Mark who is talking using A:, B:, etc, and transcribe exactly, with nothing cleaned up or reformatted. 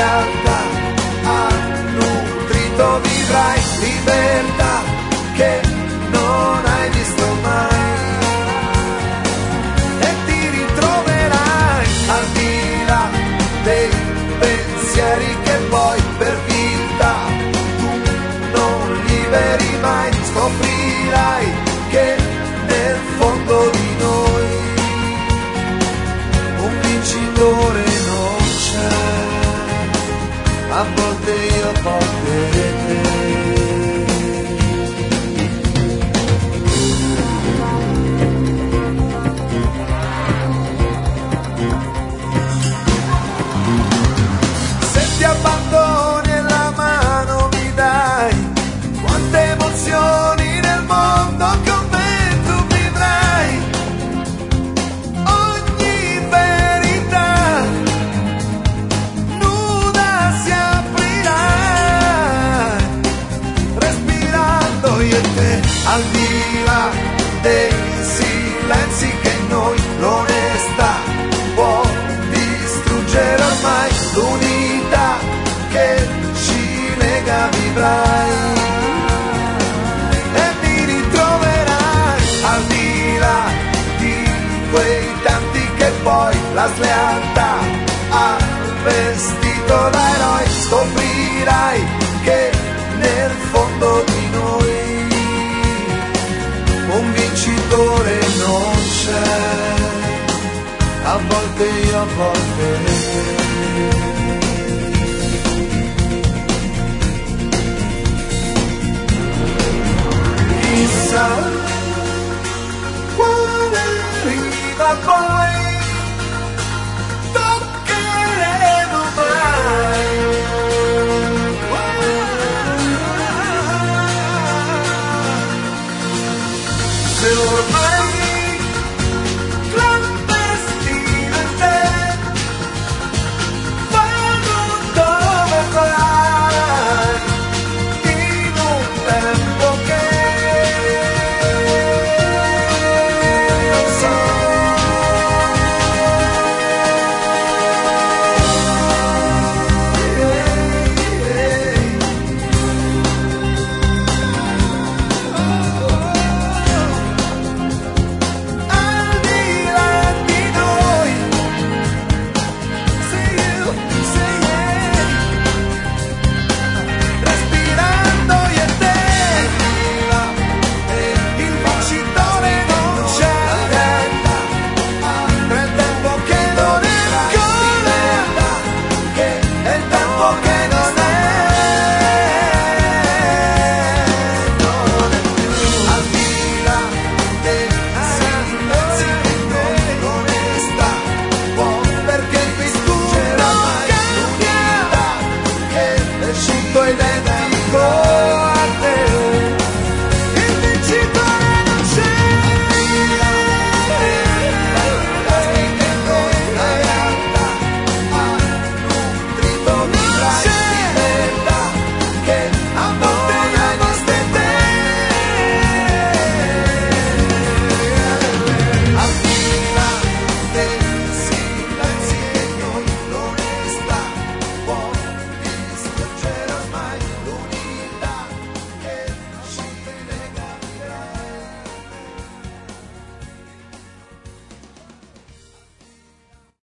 A: realtà ha nutrito, vivrai libertà che non hai visto mai, e ti ritroverai al di là dei pensieri che poi per vita tu non liberi mai. Scoprirai che nel fondo di noi un vincitore non c'è, a volte io, a volte te. Se ti abbandoni e la mano mi dai, quante emozioni nel mondo con me tu vivrai. Ogni verità nuda si aprirà, respirando io e te, al di là dei silenzi che noi l'onestà può distruggere ormai, l'unità che ci lega vivrai e mi ritroverai al di là di quei tanti che poi la slealtà ha vestito da eroi. Scoprirai che nel fondo di noi un vincitore non c'è, a volte io, a volte te. Chissà quale arriva poi, toccheremo mai. Se ormai clandestino in te, vado dove vai, in un tempo che non so. Al di là di noi, sei io, sei lei, respirando io e te, il vincitore non c'è, tra il tempo che non è ancora, che è il tempo che non è.